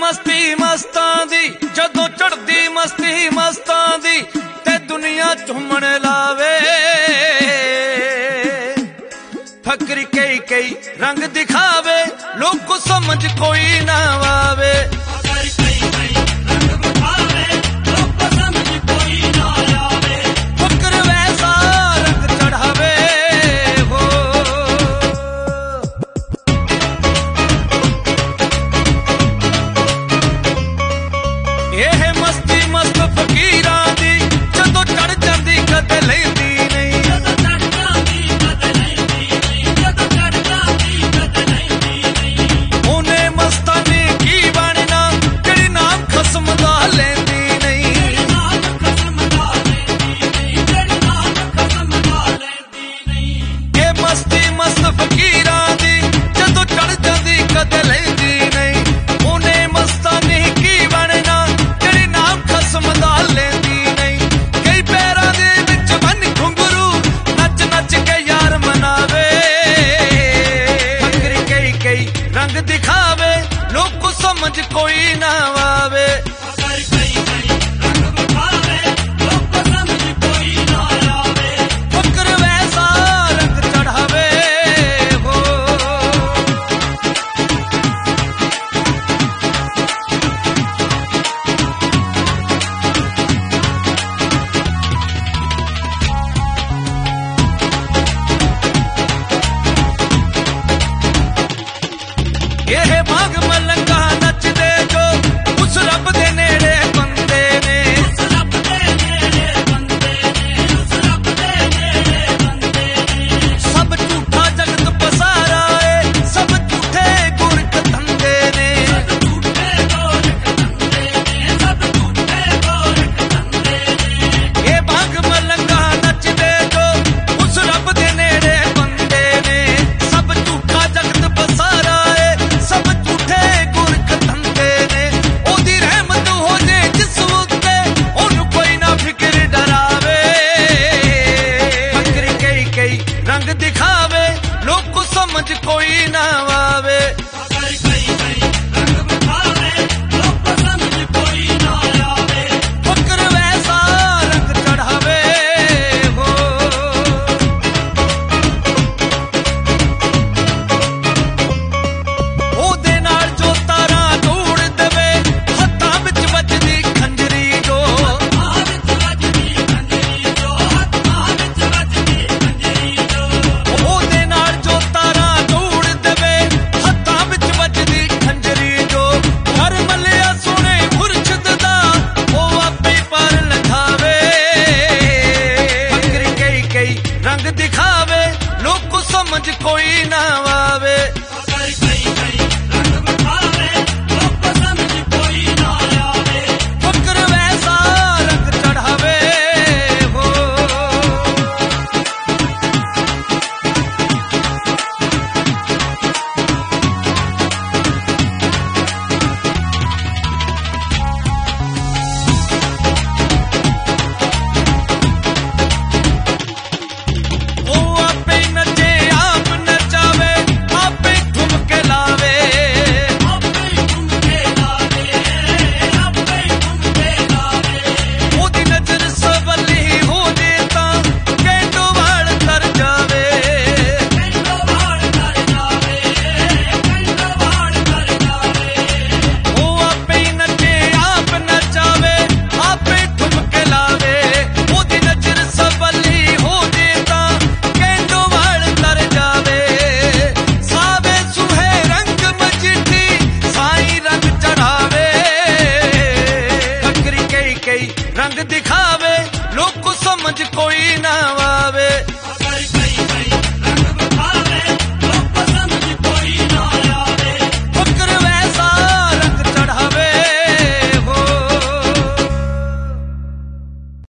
मस्ती मस्तां दी जदों चढ़दी मस्ती मस्तां दी ते दुनिया झूमण लावे। फकरी कई कई रंग दिखावे लोग को समझ कोई ना आवे। फकर वैसा रंग चढ़ावे हो। ये मस्ती मस्त फकीरां दी जदों चढ़ जांदी कदे लैंदी नहीं। उन्हें मस्तानी की बनना जेड़ी नाम खसम दा लैंदी नहीं। ये मस्ती मस्त फकीरां दी जदों चढ़ जांदी कदे लैंदी नहीं। उन्हें मस्तानी की बनना जेड़ी नाम खसम दा लैंदी नहीं। कई पैरां दे विच बन घुंगरू नच नच के यार मनावे। फकरी कई कई रंग दिखावे लोग को समझ कोई ना आवे। फकर वैसा रंग चढ़ावे हो। ये भाग मलंगा नचदे जो उस रब दे नेड़े बंदे ने। सब झूठा जगत पसारा है सब झूठे गुरक धंधे ने। ये भाग मलंगा नचदे जो उस रब दे नेड़े बंदे ने। सब झूठा जगत पसारा है सब झूठे गुरक धंधे ने। ओदी रहमत हो जे जिस उत्ते ओनू कोई ना फिक्र डरावे। फकरी कई कई रंग दिखावे लोग को समझ कोई ना आवे। फकर वैसा रंग चढ़ावे हो। ओदे नाल जो तारा तोड़ देवे हत्थां विच वजदी खंजरी जो। ओदे नाल जो तारा तोड़ देवे हत्थां विच वजदी खंजरी जो। हर मलिया सोने मुर्शद दा ओ आपे पर लखावे। फकरी कई कई रंग दिखावे लोग को समझ कोई ना आवे।